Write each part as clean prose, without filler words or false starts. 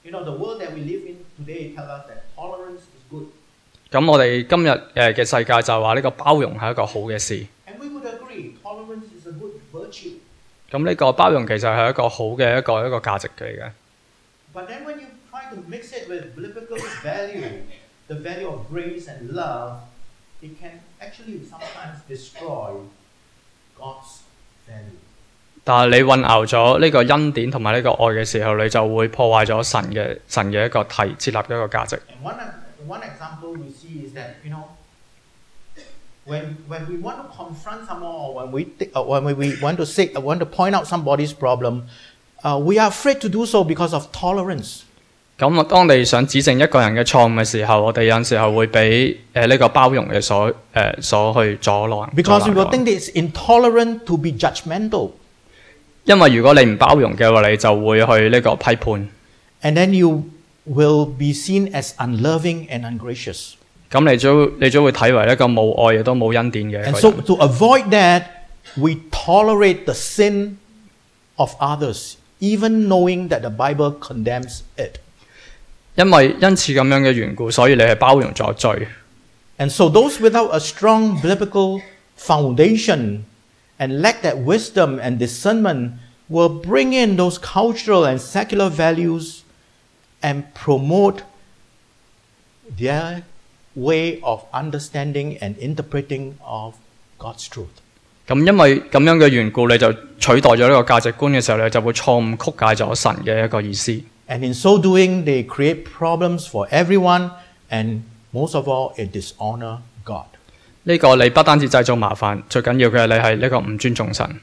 You know, the world that we live in today tells us that tolerance is good. 咁我哋今日嘅世界就話呢個包容係一個好嘅事。 And we would agree, tolerance is a good virtue. 咁呢個包容其實係一個好嘅一個價值嚟嘅。 But then when you try to mix it with biblical value, the value of grace and love, it can actually sometimes destroy God's value. 但係你混淆咗呢個恩典同埋呢個愛嘅時候，你就會破壞咗神嘅一個設立嘅一個價值。 And one example we see is that, you know, when we want to confront someone or when we want to point out somebody's problem, we are afraid to do so because of tolerance. 咁當你想指正一個人嘅錯誤嘅時候，我哋有陣時候會俾呢個包容嘅所去阻攔。 Because we will think it's intolerant to be judgmental. 因為如果你唔包容嘅話，你就會去呢個批判。 And then you will be seen as unloving and ungracious. 咁你就會睇為一個冇愛亦都冇恩典嘅一個人。 And so to avoid that, we tolerate the sin of others, even knowing that the Bible condemns it. 因此咁樣嘅緣故，所以你係包容咗罪。 And so those without a strong biblical foundation and lack that wisdom and discernment will bring in those cultural and secular values and promote their way of understanding and interpreting of God's truth. 咁因為咁樣嘅緣故，你就取代咗呢個價值觀嘅時候，你就會錯誤曲解咗神嘅一個意思。 And in so doing, they create problems for everyone, and most of all, it dishonor God. 呢個你不單止製造麻煩，最緊要嘅係你係呢個唔尊重神。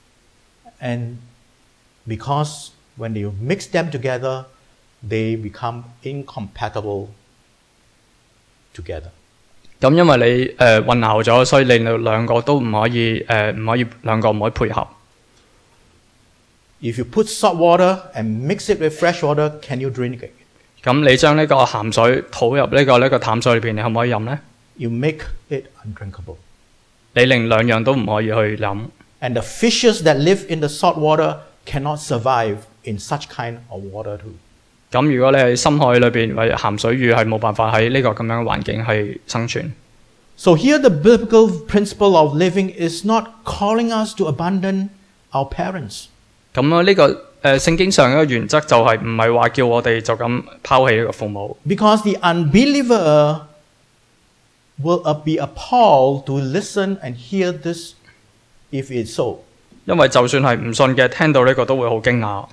And because when you mix them together, they become incompatible together. 咁因為你混淆咗，所以你兩個都唔可以配合。 If you put salt water and mix it with fresh water, can you drink it? 咁你將呢個鹹水倒入呢個淡水裏邊，你可唔可以飲呢？ You make it undrinkable. 你令兩樣都唔可以去飲。 And the fishes that live in the salt water cannot survive in such kind of water too. 咁如果你喺深海裏邊或者鹹水魚係冇辦法喺呢個咁樣嘅環境係生存。 So here the biblical principle of living is not calling us to abandon our parents. 咁呢個聖經上嘅原則就係唔係話叫我哋就咁拋棄呢個父母。 Because the unbeliever will be appalled to listen and hear this if it's so. 因為就算係唔信嘅，聽到呢個都會好驚訝。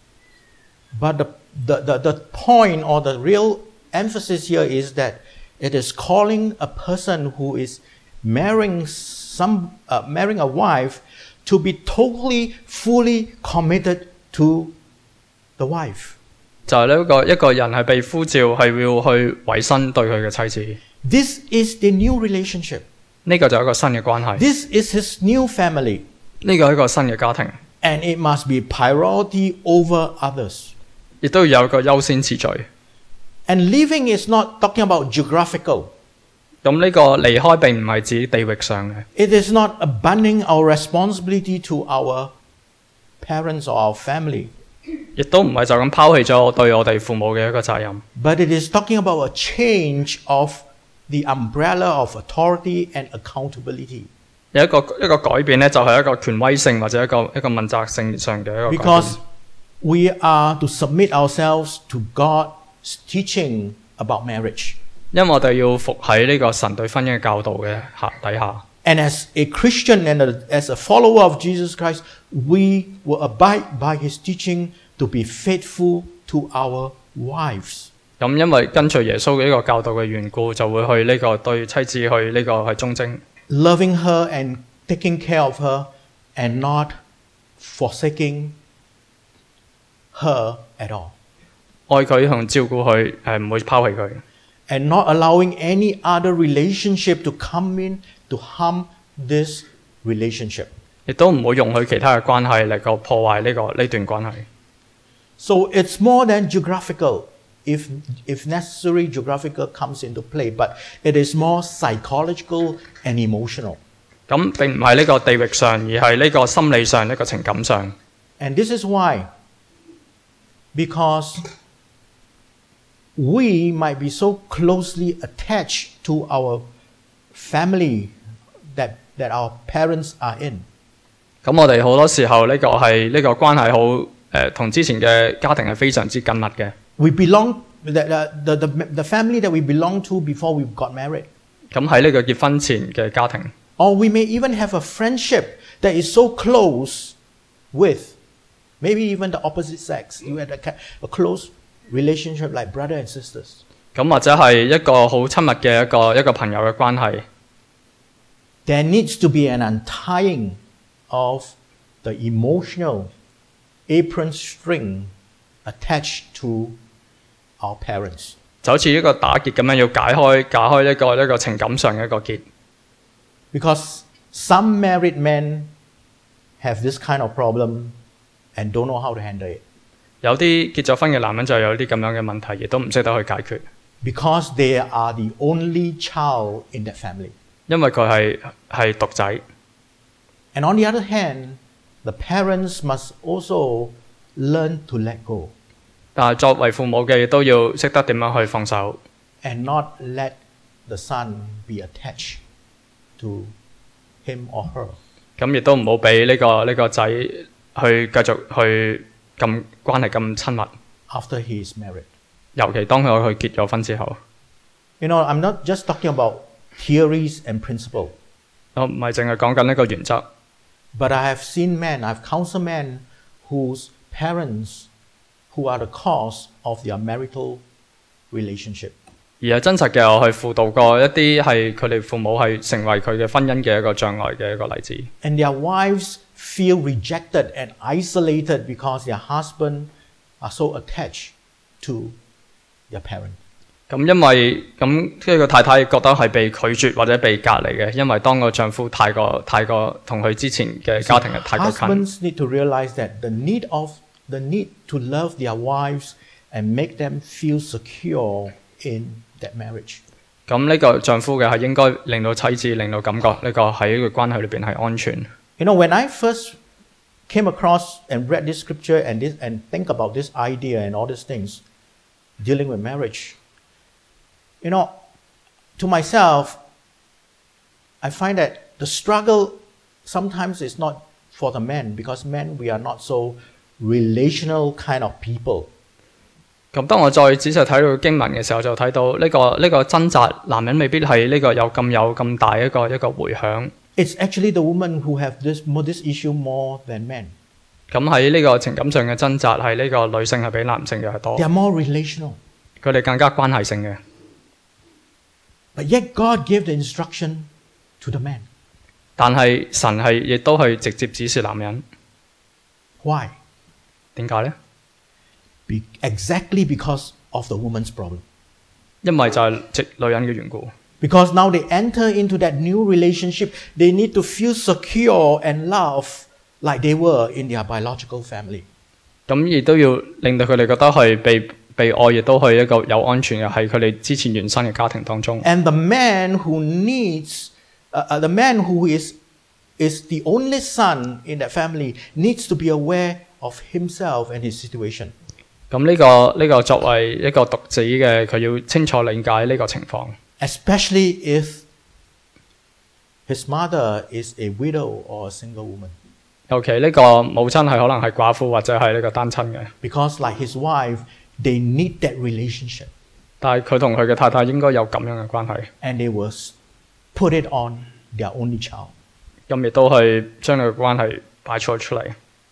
But the point or the real emphasis here is that it is calling a person who is marrying a wife to be totally, fully committed to the wife. 就係呢一個人係被呼召係要去委身對佢嘅妻子。 This is the new relationship. 呢個就係一個新嘅關係。 This is his new family. 呢個係一個新嘅家庭。 And it must be priority over others. 亦都要有一個優先次序。 And living is not talking about geographical. 咁呢個離開並唔係指地域上嘅。 It is not abandoning our responsibility to our parents or our family. 亦都唔係就咁拋棄咗對我哋父母嘅一個責任。 But it is talking about a change of the umbrella of authority and accountability. 有一個改變咧，就係一個權威性或者一個問責性上嘅一個改變。 Because we are to submit ourselves to God's teaching about marriage. 因為我哋要服喺呢個神對婚姻嘅教導嘅底下。 And as a Christian and as a follower of Jesus Christ, we will abide by his teaching to be faithful to our wives. 咁因為跟隨耶穌嘅呢個教導嘅緣故，就會去呢個對妻子去呢個係忠貞。 Loving her and taking care of her and not forsaking her at all. 愛佢同照顧佢，唔會拋棄佢。 And not allowing any other relationship to come in to harm this relationship. 亦都唔會容許其他嘅關係嚟個破壞呢段關係。 So it's more than geographical. If necessary, geographical comes into play, but it is more psychological and emotional. 咁並唔係呢個地域上，而係呢個心理上、呢個情感上。 And this is why. Because we might be so closely attached to our family that our parents are in. 咁我哋好多時候呢個關係好同之前嘅家庭係非常之緊密嘅。 We belong the family that we belong to before we got married. 咁喺呢個結婚前嘅家庭， Or we may even have a friendship that is so close with maybe even the opposite sex. You had a close relationship like brother and sisters. 咁或者係一個好親密嘅一個朋友嘅關係。 There needs to be an untying of the emotional apron string attached to our parents. 就好似一個打結咁樣，要解開一個情感上嘅一個結。 Because some married men have this kind of problem and don't know how to handle it. 有啲結咗婚嘅男人就有啲咁樣嘅問題，亦都唔識得去解決。 Because they are the only child in that family. 因為佢係獨仔。 And on the other hand, the parents must also learn to let go. 但係作為父母嘅，亦都要識得點樣去放手。 And not let the son be attached to him or her. 咁亦都唔好俾呢個仔去繼續去咁關係咁親密。 After he is married. 尤其當佢去結咗婚之後。 You know, I'm not just talking about theories and principles. 我唔係淨係講緊呢個原則。 But I have seen men, I've counseled men whose parents who are the cause of their marital relationship. 而係真實嘅，我去輔導過一啲係佢哋父母係成為佢嘅婚姻嘅一個障礙嘅一個例子。 And their wives feel rejected and isolated because their husband are so attached to their parent. 咁因為咁呢個太太覺得係被拒絕或者被隔離嘅，因為當個丈夫太過同佢之前嘅家庭係太過近。 Husbands need to realize that the need to love their wives and make them feel secure in that marriage. 咁呢個丈夫嘅係應該令到妻子令到感覺呢個喺呢個關係裏邊係安全。 You know, when I first came across and read this scripture and think about this idea and all these things dealing with marriage, you know, to myself, I find that the struggle sometimes is not for the men because men, we are not so relational kind of people. 咁當我再仔細睇到經文嘅時候，就睇到呢個掙扎，男人未必係呢個有咁大一個迴響。 It's actually the women who have this issue more than men. 咁喺呢個情感上嘅掙扎，係呢個女性係比男性嘅係多。 They are more relational. 佢哋更加關係性嘅。 But yet God gave the instruction to the man. 但係神係亦都係直接指示男人。 Why? 點解呢？ Exactly because of the woman's problem. 因為就係女人嘅緣故。 Because now they enter into that new relationship, they need to feel secure and love like they were in their biological family. 咁亦都要令到佢哋覺得係被愛，亦都係一個有安全嘅，喺佢哋之前原生嘅家庭當中。 And the man who is the only son in that family needs to be aware of himself and his situation. 咁呢個作為一個獨子嘅，佢要清楚理解呢個情況。 Especially if his mother is a widow or a single woman. 尤其呢個母親係可能係寡婦或者係呢個單親嘅。 Because like his wife, they need that relationship. 但係佢同佢嘅太太應該有咁樣嘅關係。 And they will put it on their only child. 咁亦都係將呢個關係擺出嚟。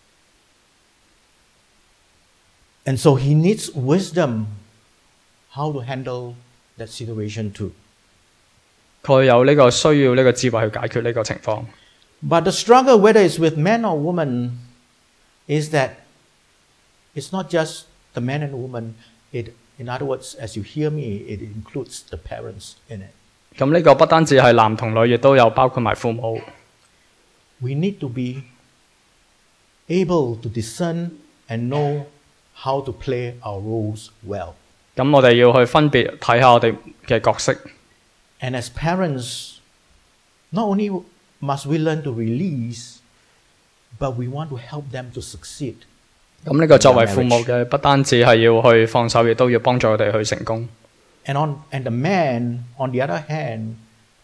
And so he needs wisdom how to handle that situation too. 佢有呢個需要呢個智慧去解決呢個情況。 But the struggle, whether it's with men or women, is that it's not just the man and the woman. In other words, as you hear me, it includes the parents in it. 咁呢個不單止係男同女，亦都有包括埋父母。 We need to be able to discern and know how to play our roles well. 咁我哋要去分別睇下我哋嘅角色。 And as parents, not only must we learn to release, but we want to help them to succeed 咁呢個作為父母嘅，不單止係要去放手，亦都要幫助佢哋去成功。 And the man, on the other hand,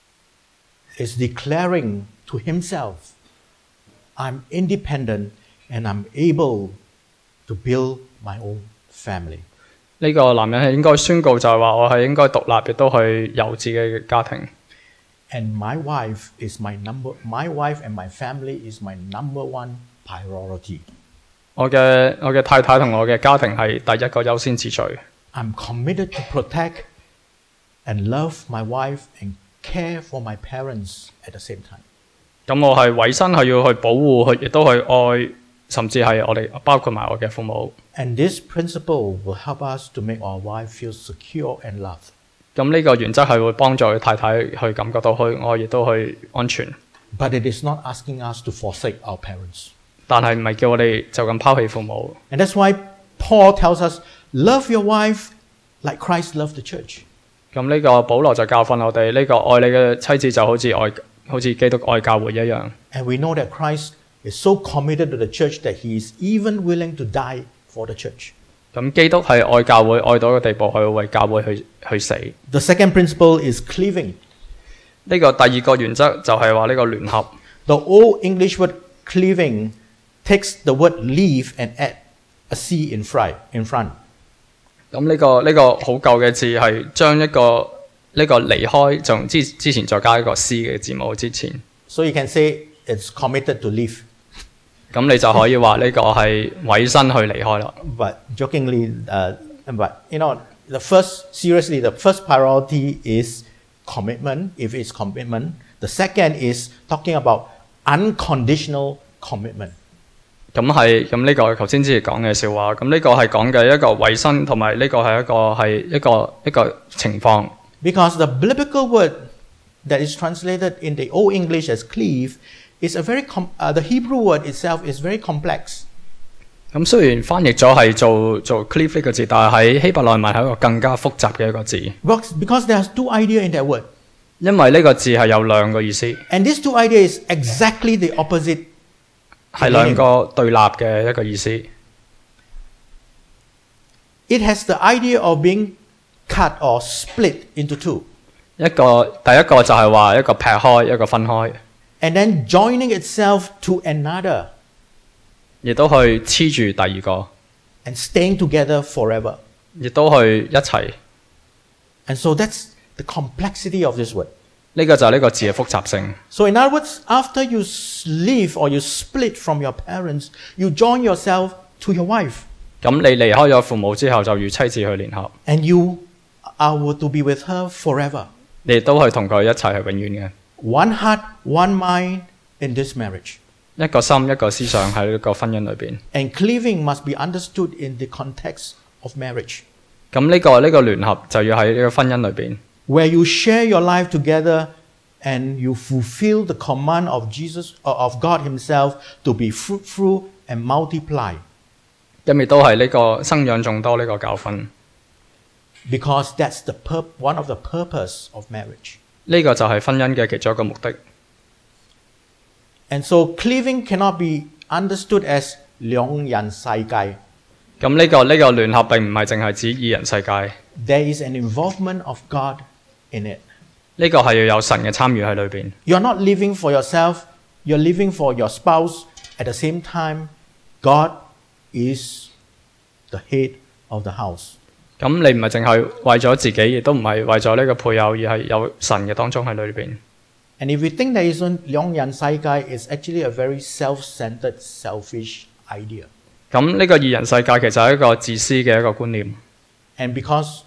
is declaring to himself, I'm independent and I'm able to build my own family. 呢個男人係應該宣告就係話，我係應該獨立，亦都去有自己嘅家庭。 And my wife and my family is my number one priority. 我嘅太太同我嘅家庭係第一個優先次序。 I'm committed to protect and love my wife and care for my parents at the same time. 咁我係委身係要去保護，亦都去愛，甚至係我哋包括埋我嘅父母。 And this principle will help us to make our wife feel secure and loved. 咁呢個原則係會幫助太太去感覺到去愛，亦都去安全。 But it is not asking us to forsake our parents. 但係唔係叫我哋就咁拋棄父母。 And that's why Paul tells us, love your wife like Christ loved the church. 咁呢個保羅就教訓我哋，呢個愛你嘅妻子就好似基督愛教會一樣。 And we know that Christ is so committed to the church that he is even willing to die for the church. 咁基督係愛教會愛到一個地步，去為教會去死。 The second principle is cleaving. 呢個第二個原則就係話呢個聯合。 The old English word cleaving takes the word leave and add a C in front. 咁呢個好舊嘅字係將呢個離開，仲之前再加一個 C 嘅字母之前。 So you can say it's committed to leave. 咁你就可以話呢個係委身去離開啦。 But jokingly, but you know, the first priority is commitment. If it's commitment, the second is talking about unconditional commitment. 咁呢個頭先之前講嘅笑話，咁呢個係講嘅一個委身，同埋呢個係一個情況。 Because the biblical word that is translated in the Old English as cleave is the Hebrew word itself is very complex. 咁雖然翻譯咗係做 cleave 呢個字，但係喺希伯來文係一個更加複雜嘅一個字。 Because there's two ideas in that word. 因為呢個字係有兩個意思。 And these two ideas is exactly the opposite. 係兩個對立嘅一個意思。 It has the idea of being cut or split into two. 第一個就係話一個劈開，一個分開。 And then joining itself to another. 亦都去黐住第二個。 And staying together forever. 亦都去一齊。 And so that's the complexity of this word. 呢個就係呢個字嘅複雜性。 So in other words, after you leave or you split from your parents, you join yourself to your wife. 咁你離開咗父母之後，就與妻子去聯合。 And you are to be with her forever. 你都係同佢一齊係永遠嘅。 One heart, one mind in this marriage. 一個心一個思想喺呢個婚姻裏邊。 And cleaving must be understood in the context of marriage. 咁呢個聯合就要喺呢個婚姻裏邊。 Where you share your life together and you fulfill the command of Jesus or of God Himself to be fruitful and multiply. 咁亦都係呢個生養眾多呢個教訓。 Because that's one of the purpose of marriage. 呢個就係婚姻嘅其中一個目的。 And so cleaving cannot be understood as 兩人世界。 咁呢個聯合並唔係淨係指二人世界。 There is an involvement of God in it. 呢個係要有神嘅參與喺裏邊。 You're not living for yourself, you're living for your spouse. At the same time, God is the head of the house. 咁你唔係淨係為咗自己，亦都唔係為咗呢個配偶，而係有神嘅當中喺裏邊。 And if we think that 兩人世界 is actually a very self-centered, selfish idea. 咁呢個二人世界其實係一個自私嘅一個觀念。 And because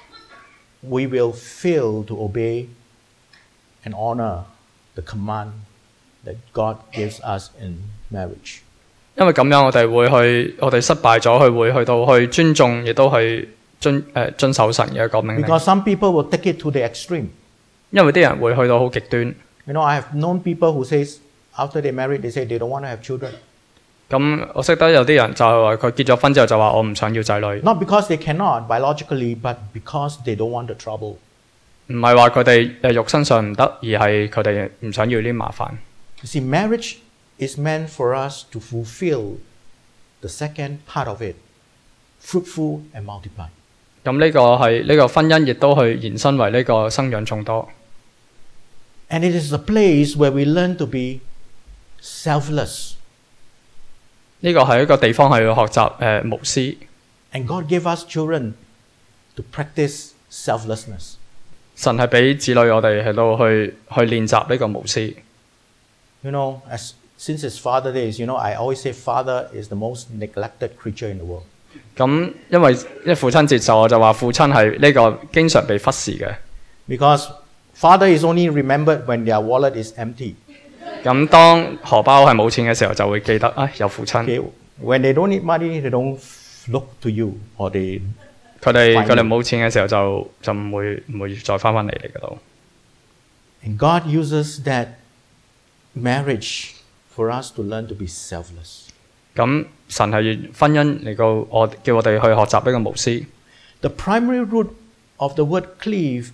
we will fail to obey and honor the command that God gives us in marriage. 因為咁樣我哋失敗咗，會去到去尊重，亦都去遵守神嘅一個命令。 Because some people will take it to the extreme. 因為啲人會去到好極端。 You know, I have known people who says after they married, they say they don't want to have children. 咁我識得有啲人就係話佢結咗婚之後就話我唔想要仔女。 Not because they cannot biologically, but because they don't want the trouble. 唔係話佢哋肉身上唔得，而係佢哋唔想要呢啲麻煩。 You see, marriage is meant for us to fulfill the second part of it, fruitful and multiply. 咁呢個係呢個婚姻，亦都去延伸為呢個生養眾多。 And it is a place where we learn to be selfless. 呢個係一個地方係要學習無私。 And God gave us children to practice selflessness. 神係俾子女我哋喺度去練習呢個無私。 You know, since it's Father Days, I always say father is the most neglected creature in the world. 咁因為父親節我就話父親係呢個經常被忽視嘅。 Because father is only remembered when their wallet is empty. 咁當荷包係冇錢嘅時候，就會記得有父親。 Okay, when they don't need money, they don't look to you, or they 佢哋冇錢嘅時候就唔會再翻嚟你嗰度。 And God uses that marriage for us to learn to be selfless. 咁神係用婚姻嚟到叫我哋去學習呢個無私。 The primary root of the word cleave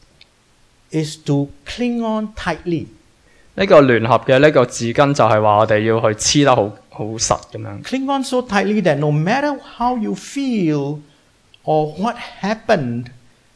is to cling on tightly. 呢個聯合嘅呢個字根就係話我哋要去黐得好實咁樣。 Cling on so tightly that no matter how you feel or what happened,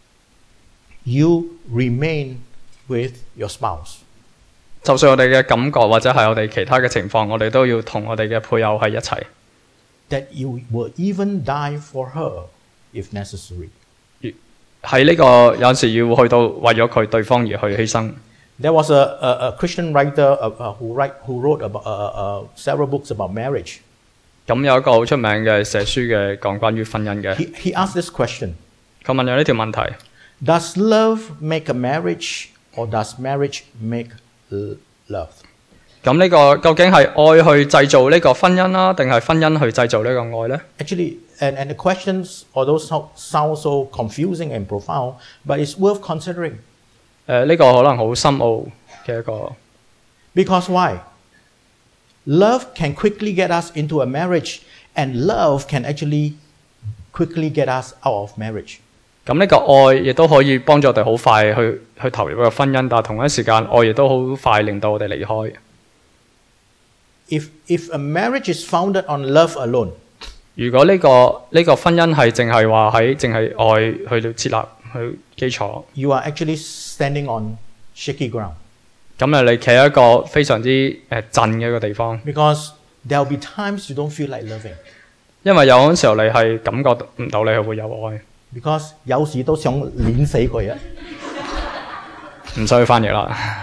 you remain with your spouse. 就算我哋嘅感覺或者係我哋其他嘅情況，我哋都要同我哋嘅配偶喺一齊。 That you will even die for her if necessary. 喺呢個有時要去到為咗佢對方而去犧牲。 There was a Christian writer who wrote about several books about marriage. 咁有一個好出名嘅寫書嘅講關於婚姻嘅。 He asked this question. 佢問咗呢條問題 Does love make a marriage or does marriage make love? 咁呢個究竟係愛去製造呢個婚姻啦，定係婚姻去製造呢個愛呢？ Actually, and the questions, although sound so confusing and profound, but it's worth considering. 呢個可能好深奧嘅一個。 Because why? Love can quickly get us into a marriage, and love can actually quickly get us out of marriage. 咁呢個愛亦都可以幫助我哋好快去投入一個婚姻，但係同一時間愛亦都好快令到我哋離開。 If a marriage is founded on love alone, 如果呢個婚姻係淨係話喺淨係愛去到設立去基礎， you are actually standing on shaky ground. 咁你企喺一個非常之震嘅一個地方。 Because there will be times you don't feel like loving. 因為有嗰陣時候你係感覺唔到你係會有愛。 Because 有時都想碾死佢啊！ 唔需要翻譯啦。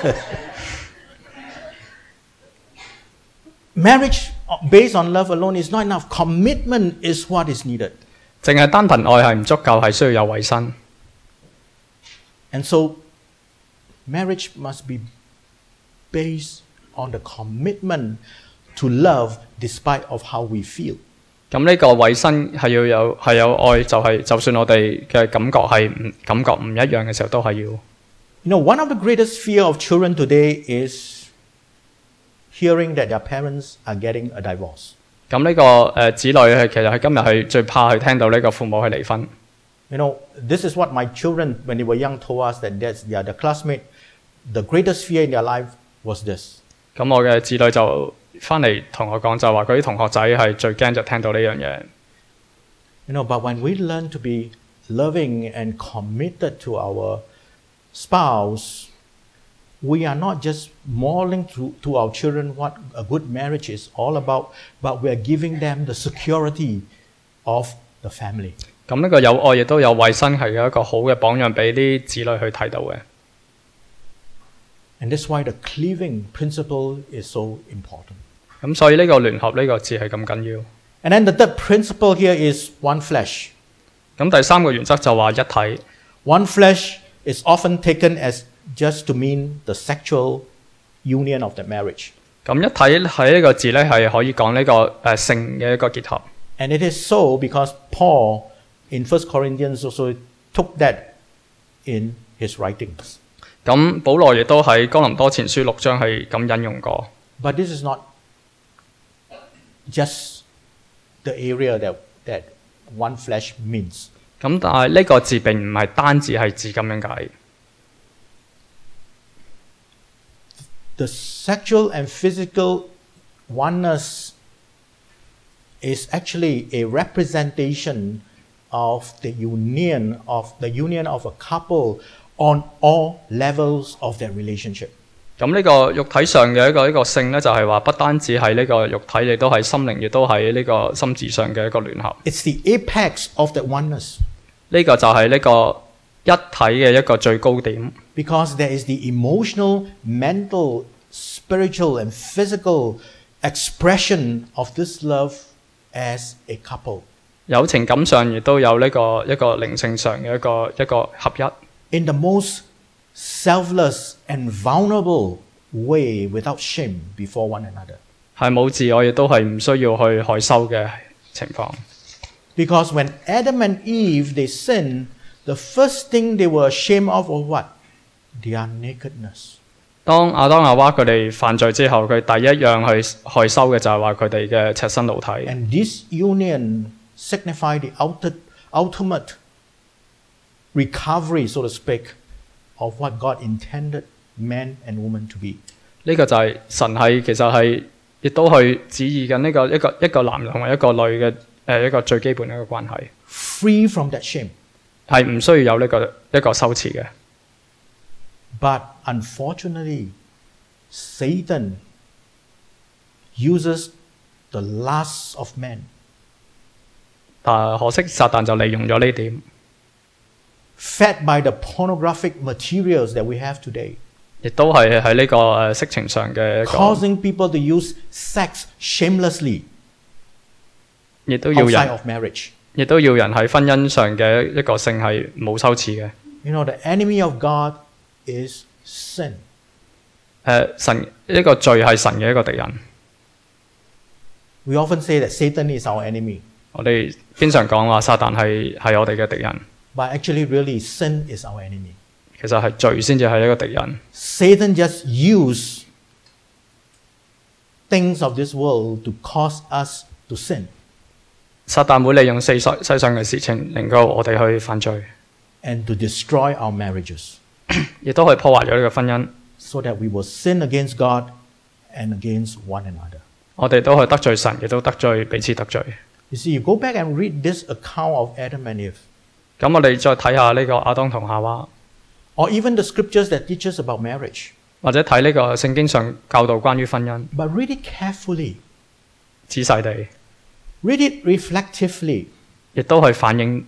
Marriage based on love alone is not enough. Commitment is what is needed. 淨係單憑愛係唔足夠，係需要有委身。 And so, marriage must be based on the commitment to love despite of how we feel. 咁呢個委身係要有愛，就算我哋嘅感覺唔一樣嘅時候，都係要。 You know, one of the greatest fear of children today is hearing that their parents are getting a divorce. 咁呢個子女係其實係今日係最怕去聽到呢個父母去離婚。 You know, this is what my children, when they were young, told us that their classmate, the greatest fear in their life was this. 咁我嘅子女就翻嚟同我講，就話佢啲同學仔係最驚就聽到呢樣嘢。 You know, but when we learn to be loving and committed to our spouse, we are not just modeling to our children what a good marriage is all about, but we are giving them the security of the family. 咁呢個有愛亦都有衞生係一個好嘅榜樣俾啲子女去睇到嘅。 And that's why the cleaving principle is so important. 咁所以呢個聯合呢個字係咁緊要。 And then the third principle here is one flesh. 咁第三個原則就話一體。 One flesh is often taken as just to mean the sexual union of the marriage. 咁一體喺呢個字咧係可以講呢個性嘅一個結合。 And it is so because Paul in 1 Corinthians also took that in his writings. 咁保羅亦都喺哥林多前書6章係咁引用過。 But this is not just the area that one flesh means. 咁但係呢個字並唔係單止係指咁樣解。 The sexual and physical oneness is actually a representation of the union of a couple on all levels of their relationship. 咁呢個肉體上嘅一個性咧，就係話不單止係呢個肉體，亦都係心靈，亦都係呢個心智上嘅一個聯合。 It's the apex of that oneness. 呢個就係呢個一體嘅一個最高點。 Because there is the emotional, mental, spiritual, and physical expression of this love as a couple. 有情感上，亦都有呢個一個靈性上嘅一個合一。 In the most selfless and vulnerable way, without shame before one another. 係冇自我，亦都係唔需要去害羞嘅情況。 Because when Adam and Eve they sinned, the first thing they were ashamed of was what? Their nakedness. 當亞當夏娃佢哋犯罪之後，佢第一樣去害羞嘅就係話佢哋嘅赤身露體。 And this union signified the ultimate recovery, so to speak, of what God intended man and woman to be. 呢個就係神係其實係亦都去指意緊呢個一個男人同埋一個女嘅一個最基本嘅一個關係。 Free from that shame. 係唔需要有呢個一個羞恥嘅。 But unfortunately, Satan uses the lust of man. 但係可惜撒旦就利用咗呢點。 Fed by the pornographic materials that we have today. 亦都係喺呢個色情上嘅一個。 Causing people to use sex shamelessly 亦都要 outside 人， of marriage. 亦都要人喺婚姻上嘅一個性係冇羞恥嘅。 You know, the enemy of God is sin. 神呢個罪係神嘅一個敵人。 We often say that Satan is our enemy. 我哋經常講話撒旦係我哋嘅敵人， But actually, really, sin is our enemy. 其實係罪先至係一個敵人。 Satan just use things of this world to cause us to sin. 撒旦會利用世上嘅事情，令到我哋去犯罪， And to destroy our marriages 亦都可以破壞咗呢個婚姻。 so that we will sin against God and against one another. 我哋都去得罪神，亦都得罪彼此得罪。 You see, you go back and read this account of Adam and Eve, 咁我哋再睇下呢個亞當同夏娃， or even the scriptures that teach us about marriage. 或者睇呢個聖經上教導關於婚姻， But read it carefully, 仔細地， read it reflectively, 亦都去反映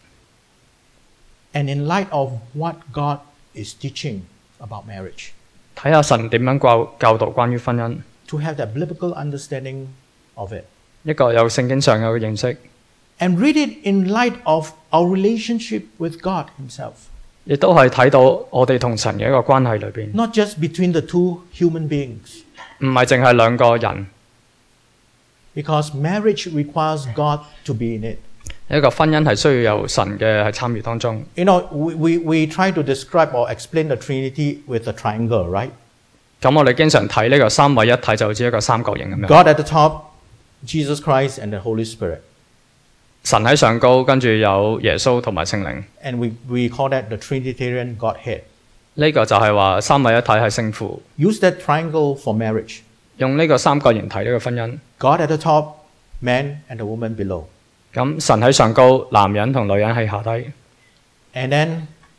and in light of what God is teaching about marriage, 睇下神點樣教導關於婚姻， to have that biblical understanding of it. 一個有聖經上嘅認識， And read it in light of our relationship with God Himself, 亦都係睇到我哋同神嘅一個關係裏邊， not just between the two human beings. 唔係淨係兩個人， Because marriage requires God to be in it. 一個婚姻係需要有神嘅喺參與當中。 You know, we try to describe or explain the Trinity with a triangle, right? 咁我哋經常睇呢個三位一體就好似一個三角形咁樣， God at the top, Jesus Christ, and the Holy Spirit. 神喺上高，跟住有耶穌同埋聖靈。 And we call that the Trinitarian Godhead. 呢個就係話三位一體係聖父， Use that triangle for marriage. 用呢個三角形睇呢個婚姻。 God at the top, man and the woman below. 咁神喺上高，男人同女人喺下低。 And then,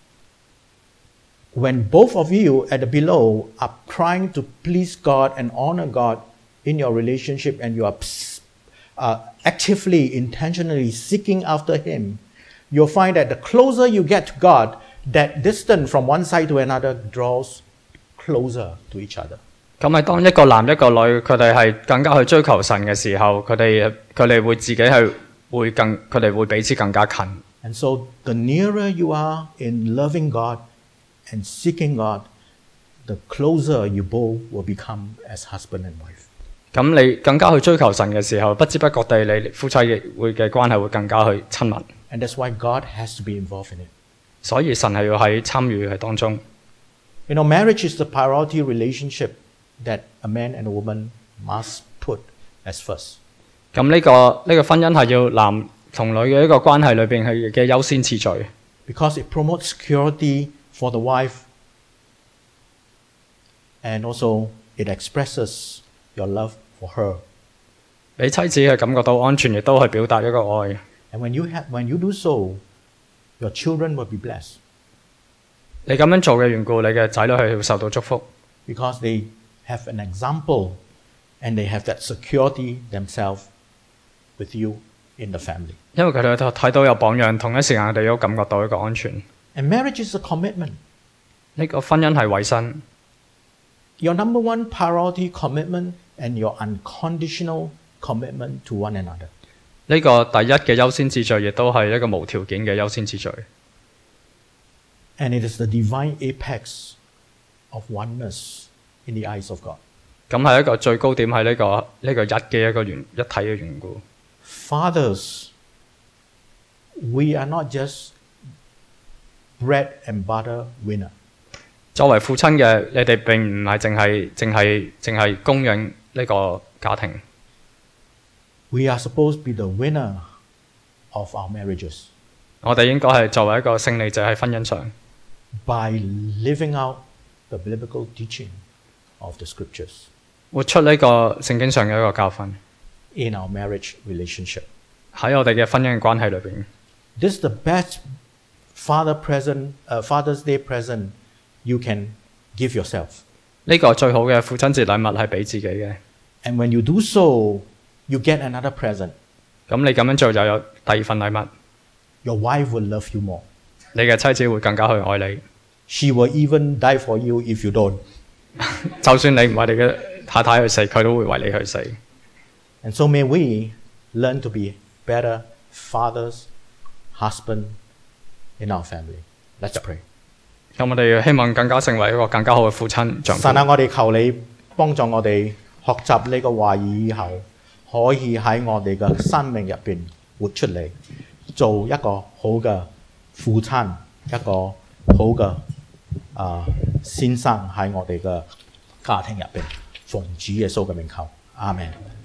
when both of you at the below are trying to please God and honor God in your relationship, and you are actively, intentionally seeking after Him, you'll find that the closer you get to God, that distance from one side to another draws closer to each other. 咁係當一個男一個女，佢哋係更加去追求神嘅時候，佢哋會自己係會佢哋會彼此更加近。 And so, the nearer you are in loving God and seeking God, the closer you both will become as husband and wife. 咁你更加去追求神嘅時候，不知不覺地你夫妻嘅關係會更加去親密。 And that's why God has to be involved in it. 所以神係要喺參與喺當中。 You know, marriage is the priority relationship that a man and a woman must put as first. 咁呢個婚姻係要男同女嘅一個關係裏邊係嘅優先次序， Because it promotes security for the wife, and also it expresses your love for her. 俾妻子嘅感覺到安全，亦都係表達一個愛。 And when you do so, your children will be blessed 你咁樣做嘅緣故，你嘅仔女係會受到祝福， because they have an example and they have that security themselves with you in the family. 因為佢哋睇到有榜樣，同一時間佢哋都感覺到一個安全。 And marriage is a commitment. 呢個婚姻係委身， Your number one priority commitment and your unconditional commitment to one another. 呢個第一嘅優先次序，亦都係一個無條件嘅優先次序。 And it is the divine apex of oneness in the eyes of God. 咁係一個最高點，係呢個一嘅一個一體嘅緣故。 Fathers, we are not just bread and butter winner. 作為父親嘅，你哋並唔係淨係供養呢個家庭。 We are supposed to be the winner of our marriages 我哋應該係作為一個勝利者喺婚姻上， by living out the biblical teaching of the scriptures 活出呢個聖經上嘅一個教訓， in our marriage relationship. 喺我哋嘅婚姻關係裏邊。 This is the best Father's Day present you can give yourself. 呢個最好嘅父親節禮物係俾自己嘅。 And when you do so, you get another present. 咁你咁樣做就有第二份禮物， Your wife will love you more. 你嘅妻子會更加去愛你。 She will even die for you if you don't. 就算你唔為你嘅太太去死，佢都會為你去死。 And so may we learn to be better fathers, husband in our family. Let's pray. 咁我哋希望更加成為一個更加好嘅父親丈夫。 神啊，我哋求你幫助我哋學習呢個話語以後，可以喺我哋嘅生命入邊活出嚟，做一個好嘅父親，一個好嘅先生喺我哋嘅家庭入邊，奉主耶穌嘅名求，阿們。